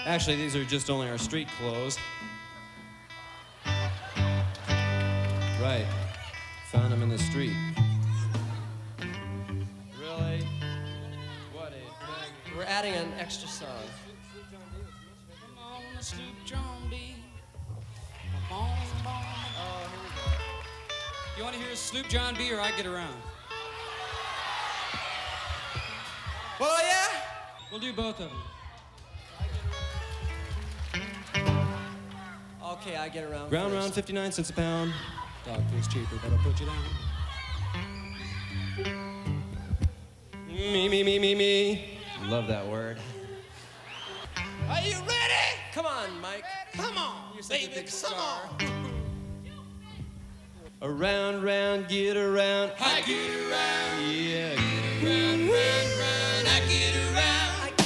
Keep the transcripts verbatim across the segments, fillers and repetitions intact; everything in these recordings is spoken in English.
Actually, these are just only our street clothes. Right. Found them in the street. Really? What a thing. We're adding an extra song. Come on, the Sloop John B. Come on, come on. Oh, here we go. You want to hear Sloop John B or I Get Around? Well, yeah? We'll do both of them. Okay, I get around. Ground first. round, fifty-nine cents a pound. Dog food's cheaper, but I'll put you down. Me, me, me, me, me. Love that word. Are you ready? Come on, Mike. Come on, You're such a baby, big come star. on. Around, round, get around. I get around, Yeah. round, round, round, I get around.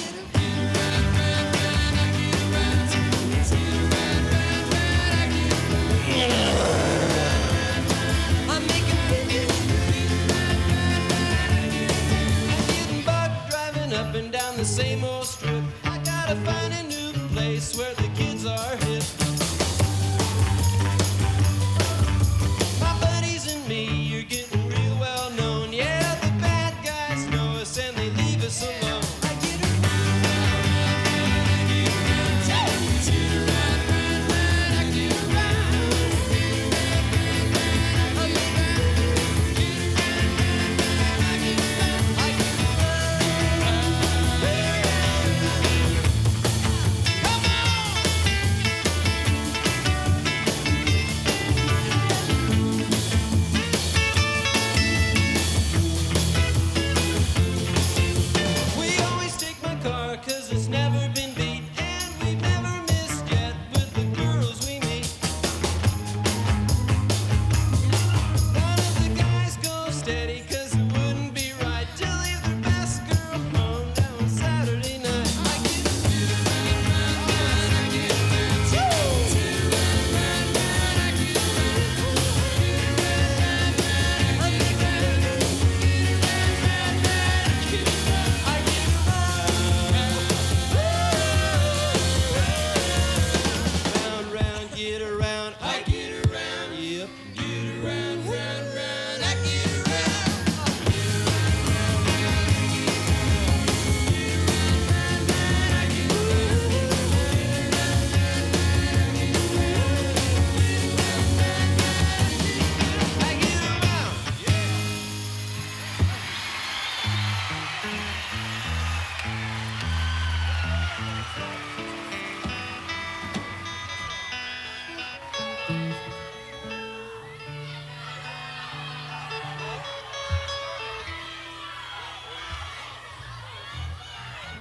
I'm making figures. I'm getting bucked driving up and down the same old strip. I gotta find a new place where the kids are hip. My buddies and me are getting real well known. Yeah, the bad guys know us and they leave us alone. I get around. I'm making We always take my car cause it's never been beat. And we've never missed yet with the girls we meet. None of the guys go steady cause it wouldn't be right to leave the best girl home down on Saturday night. I get round, round, get around. I get around. Yep. Get around, round, round. I get around. I get around.